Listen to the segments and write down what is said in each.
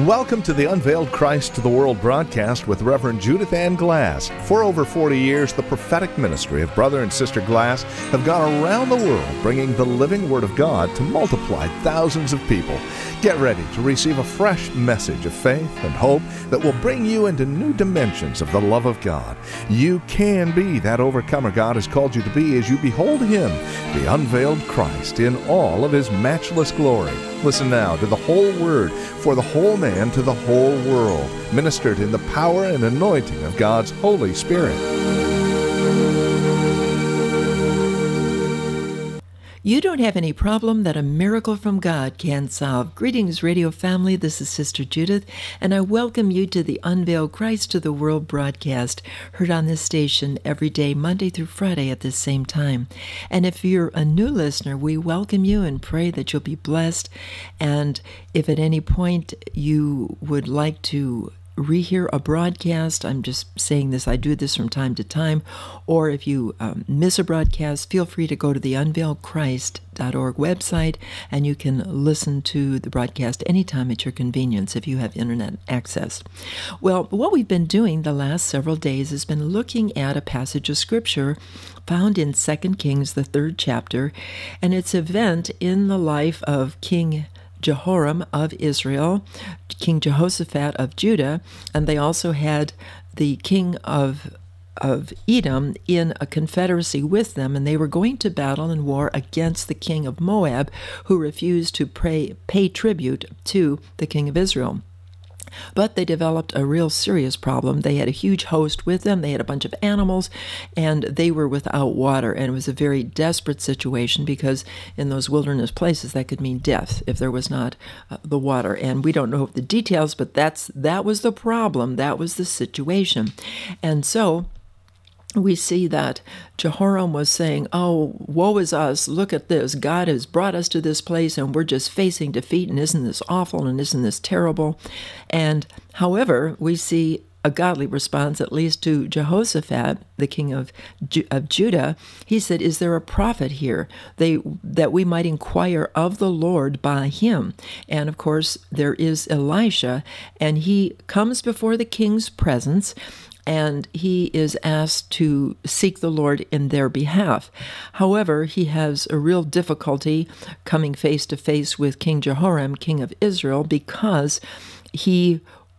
Welcome to the Unveiled Christ to the World broadcast with Reverend Judith Ann Glass. For over 40 years, the prophetic ministry of Brother and Sister Glass have gone around the world bringing the living Word of God to multiply thousands of people. Get ready to receive a fresh message of faith and hope that will bring you into new dimensions of the love of God. You can be that overcomer God has called you to be as you behold Him, the unveiled Christ, in all of His matchless glory. Listen now to the whole Word for the whole man to the whole world, ministered in the power and anointing of God's Holy Spirit. You don't have any problem that a miracle from God can't solve. Greetings, radio family. This is Sister Judith, and I welcome you to the Unveiled Christ to the World broadcast, heard on this station every day, Monday through Friday at this same time. And if you're a new listener, we welcome you and pray that you'll be blessed. And if at any point you would like to rehear a broadcast, I'm just saying this, I do this from time to time, or if you miss a broadcast, feel free to go to the unveiledchrist.org website and you can listen to the broadcast anytime at your convenience if you have internet access. Well, what we've been doing the last several days has been looking at a passage of Scripture found in 2 Kings, the 3rd chapter, and its event in the life of King Jehoram of Israel, King Jehoshaphat of Judah, and they also had the king of Edom in a confederacy with them, and they were going to battle and war against the king of Moab, who refused to pay tribute to the king of Israel. But they developed a real serious problem. They had a huge host with them. They had a bunch of animals, and they were without water. And it was a very desperate situation because in those wilderness places, that could mean death if there was not the water. And we don't know the details, but that was the problem. That was the situation. And so we see that Jehoram was saying, oh, woe is us, look at this, God has brought us to this place and we're just facing defeat, and isn't this awful and isn't this terrible? And however, we see a godly response, at least to Jehoshaphat, the king of Judah. He said, is there a prophet here that we might inquire of the Lord by him? And of course, there is Elisha, and he comes before the king's presence, and he is asked to seek the Lord in their behalf. However, he has a real difficulty coming face to face with King Jehoram, king of Israel, because he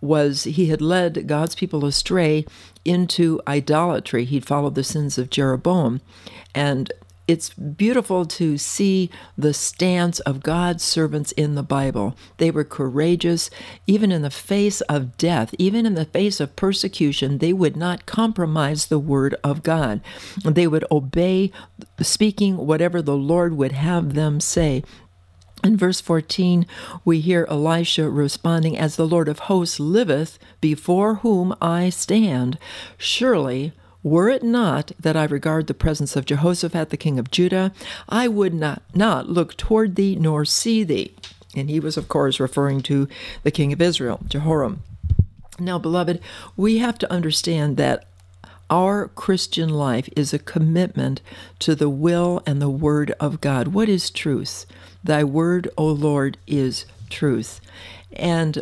had led God's people astray into idolatry. He'd followed the sins of Jeroboam. And it's beautiful to see the stance of God's servants in the Bible. They were courageous, even in the face of death, even in the face of persecution. They would not compromise the word of God. They would obey, speaking whatever the Lord would have them say. In verse 14, we hear Elisha responding, as the Lord of hosts liveth, before whom I stand, surely, were it not that I regard the presence of Jehoshaphat, the king of Judah, I would not look toward thee nor see thee. And he was, of course, referring to the king of Israel, Jehoram. Now, beloved, we have to understand that our Christian life is a commitment to the will and the word of God. What is truth? Thy word, O Lord, is truth. And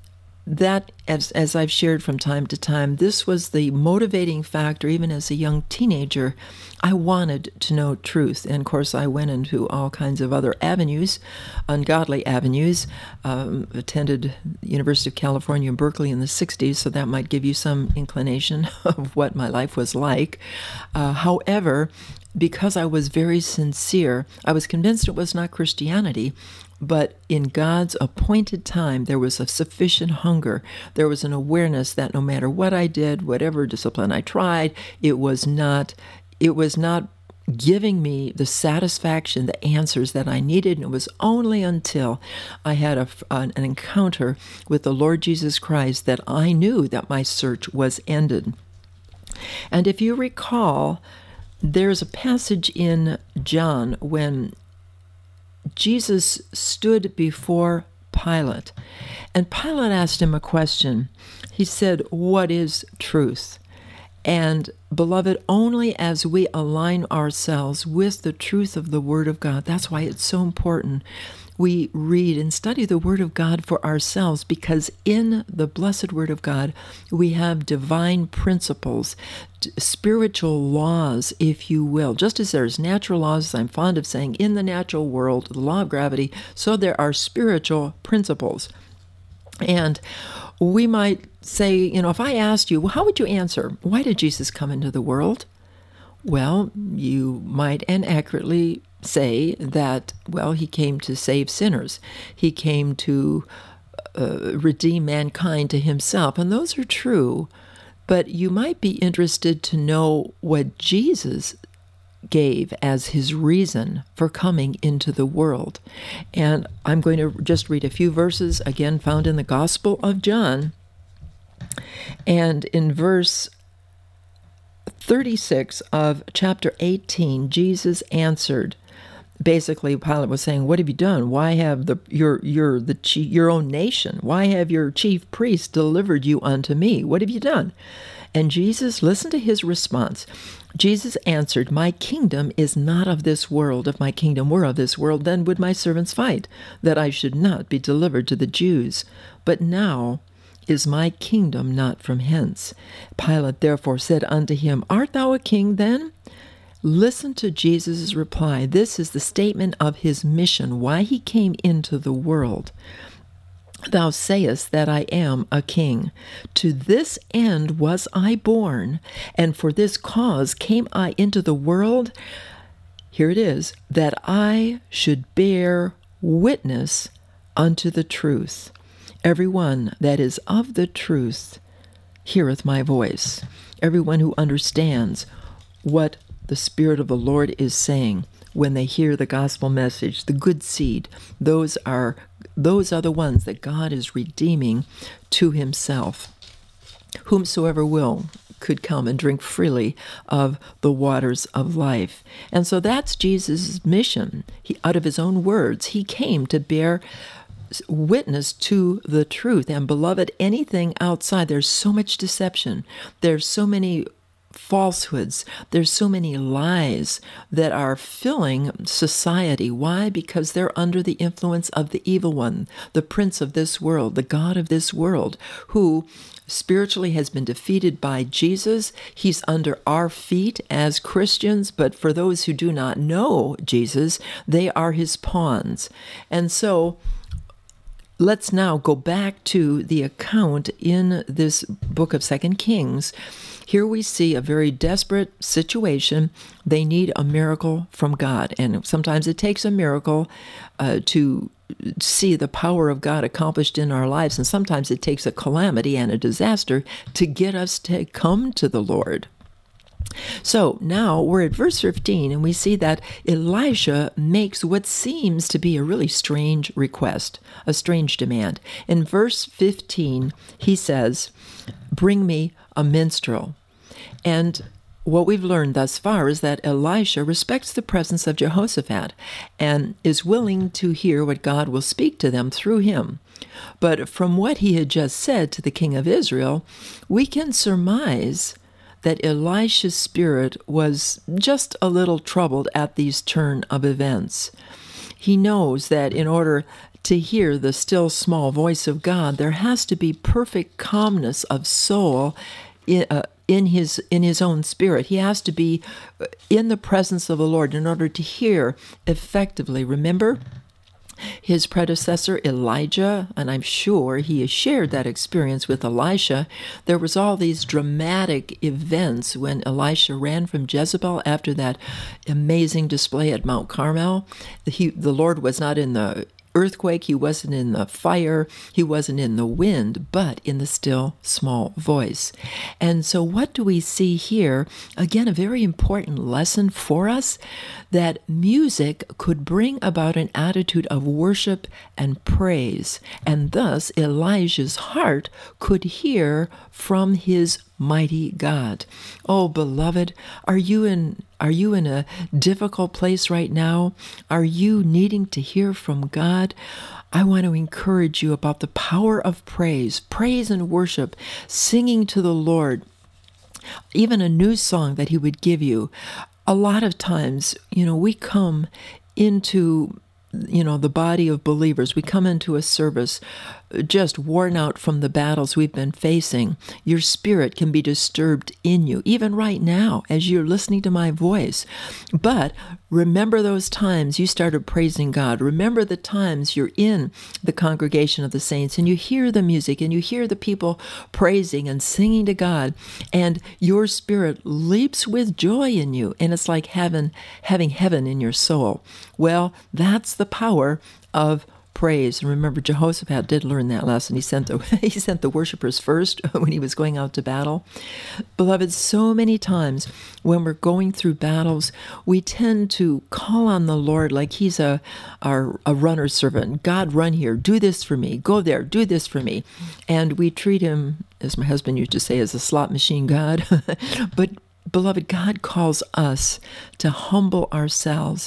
that, as I've shared from time to time, this was the motivating factor. Even as a young teenager, I wanted to know truth. And of course, I went into all kinds of other avenues, ungodly avenues. Attended the University of California in Berkeley in the 60s, so that might give you some inclination of what my life was like. However, because I was very sincere, I was convinced it was not Christianity, but in God's appointed time, there was a sufficient hunger. There was an awareness that no matter what I did, whatever discipline I tried, it was not giving me the satisfaction, the answers that I needed. And it was only until I had an encounter with the Lord Jesus Christ that I knew that my search was ended. And if you recall, there's a passage in John when Jesus stood before Pilate, and Pilate asked him a question. He said, "What is truth?" And beloved, only as we align ourselves with the truth of the Word of God, that's why it's so important we read and study the Word of God for ourselves, because in the blessed Word of God, we have divine principles, spiritual laws, if you will. Just as there's natural laws, as I'm fond of saying, in the natural world, the law of gravity, so there are spiritual principles. And we might say, if I asked you, well, how would you answer? Why did Jesus come into the world? Well, you might inaccurately say that, well, he came to save sinners. He came to redeem mankind to himself. And those are true. But you might be interested to know what Jesus gave as his reason for coming into the world. And I'm going to just read a few verses, again, found in the Gospel of John. And in verse 36 of chapter 18, Jesus answered. Basically, Pilate was saying, "What have you done? Why have your own nation? Why have your chief priests delivered you unto me? What have you done?" And Jesus, listen to his response. Jesus answered, "My kingdom is not of this world. If my kingdom were of this world, then would my servants fight, that I should not be delivered to the Jews. But now is my kingdom not from hence." Pilate therefore said unto him, "Art thou a king then?" Listen to Jesus' reply. This is the statement of his mission, why he came into the world. "Thou sayest that I am a king. To this end was I born, and for this cause came I into the world." Here it is, "that I should bear witness unto the truth. Everyone that is of the truth heareth my voice." Everyone who understands what the Spirit of the Lord is saying when they hear the gospel message, the good seed, those are the ones that God is redeeming to himself. Whomsoever will could come and drink freely of the waters of life. And so that's Jesus' mission. Out of his own words, he came to bear witness to the truth. And beloved, anything outside, there's so much deception. There's so many falsehoods. There's so many lies that are filling society. Why? Because they're under the influence of the evil one, the prince of this world, the god of this world, who spiritually has been defeated by Jesus. He's under our feet as Christians, but for those who do not know Jesus, they are his pawns. And so let's now go back to the account in this book of 2 Kings. Here we see a very desperate situation. They need a miracle from God. And sometimes it takes a miracle to see the power of God accomplished in our lives. And sometimes it takes a calamity and a disaster to get us to come to the Lord. So now we're at verse 15, and we see that Elisha makes what seems to be a really strange request, a strange demand. In verse 15, he says, "Bring me a minstrel." And what we've learned thus far is that Elisha respects the presence of Jehoshaphat and is willing to hear what God will speak to them through him. But from what he had just said to the king of Israel, we can surmise that Elisha's spirit was just a little troubled at these turn of events. He knows that in order to hear the still small voice of God, there has to be perfect calmness of soul in his own spirit. He has to be in the presence of the Lord in order to hear effectively. Remember his predecessor Elijah, and I'm sure he has shared that experience with Elisha. There was all these dramatic events when Elisha ran from Jezebel after that amazing display at Mount Carmel. The Lord was not in the earthquake, he wasn't in the fire, he wasn't in the wind, but in the still small voice. And so what do we see here? Again, a very important lesson for us, that music could bring about an attitude of worship and praise, and thus Elijah's heart could hear from his mighty God. Oh, beloved, are you in a difficult place right now? Are you needing to hear from God? I want to encourage you about the power of praise and worship, singing to the Lord. even a new song that he would give you. A lot of times, we come into the body of believers. We come into a service just worn out from the battles we've been facing. Your spirit can be disturbed in you, even right now as you're listening to my voice. But remember those times you started praising God. Remember the times you're in the congregation of the saints and you hear the music and you hear the people praising and singing to God, and your spirit leaps with joy in you, and it's like having heaven in your soul. Well, that's the power of praise. And remember, Jehoshaphat did learn that lesson. He sent the worshipers first when he was going out to battle. Beloved, so many times when we're going through battles, we tend to call on the Lord like he's a runner servant. God, run here, do this for me, go there, do this for me. And we treat him, as my husband used to say, as a slot machine God. But beloved, God calls us to humble ourselves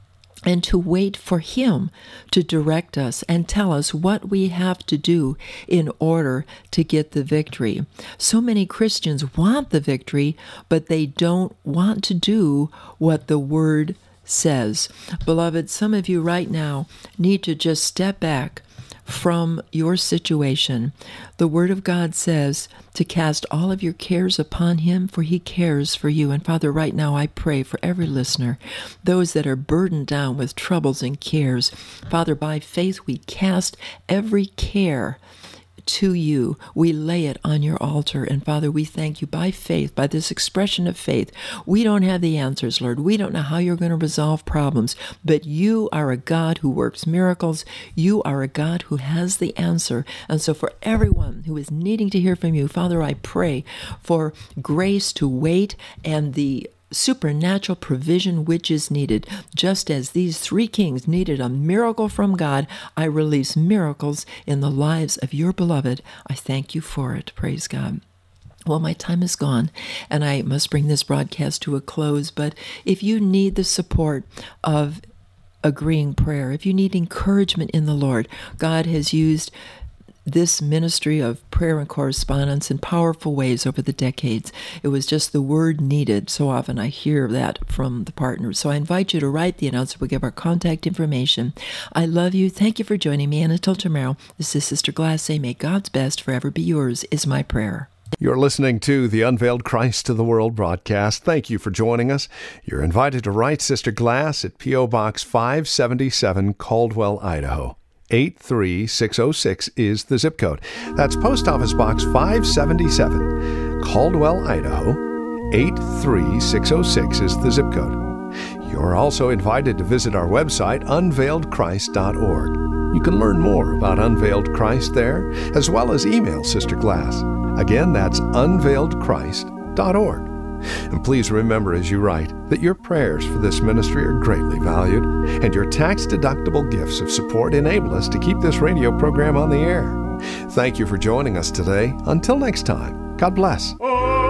and to wait for him to direct us and tell us what we have to do in order to get the victory. So many Christians want the victory, but they don't want to do what the Word says. Beloved, some of you right now need to just step back from your situation. The Word of God says to cast all of your cares upon him, for he cares for you. And Father, right now I pray for every listener, those that are burdened down with troubles and cares. Father, by faith we cast every care to you. We lay it on your altar. And Father, we thank you by faith, by this expression of faith. We don't have the answers, Lord. We don't know how you're going to resolve problems, but you are a God who works miracles. You are a God who has the answer. And so for everyone who is needing to hear from you, Father, I pray for grace to wait and the supernatural provision which is needed. Just as these three kings needed a miracle from God, I release miracles in the lives of your beloved. I thank you for it. Praise God. Well, my time is gone, and I must bring this broadcast to a close, but if you need the support of agreeing prayer, if you need encouragement in the Lord, God has used this ministry of prayer and correspondence in powerful ways over the decades. It was just the word needed. So often I hear that from the partners. So I invite you to write the announcer. We'll give our contact information. I love you. Thank you for joining me. And until tomorrow, this is Sister Glass saying, may God's best forever be yours is my prayer. You're listening to the Unveiled Christ to the World broadcast. Thank you for joining us. You're invited to write Sister Glass at P.O. Box 577, Caldwell, Idaho. 83606 is the zip code. That's Post Office Box 577, Caldwell, Idaho. 83606 is the zip code. You're also invited to visit our website, unveiledchrist.org. You can learn more about Unveiled Christ there, as well as email Sister Glass. Again, that's unveiledchrist.org. And please remember as you write that your prayers for this ministry are greatly valued, and your tax-deductible gifts of support enable us to keep this radio program on the air. Thank you for joining us today. Until next time, God bless.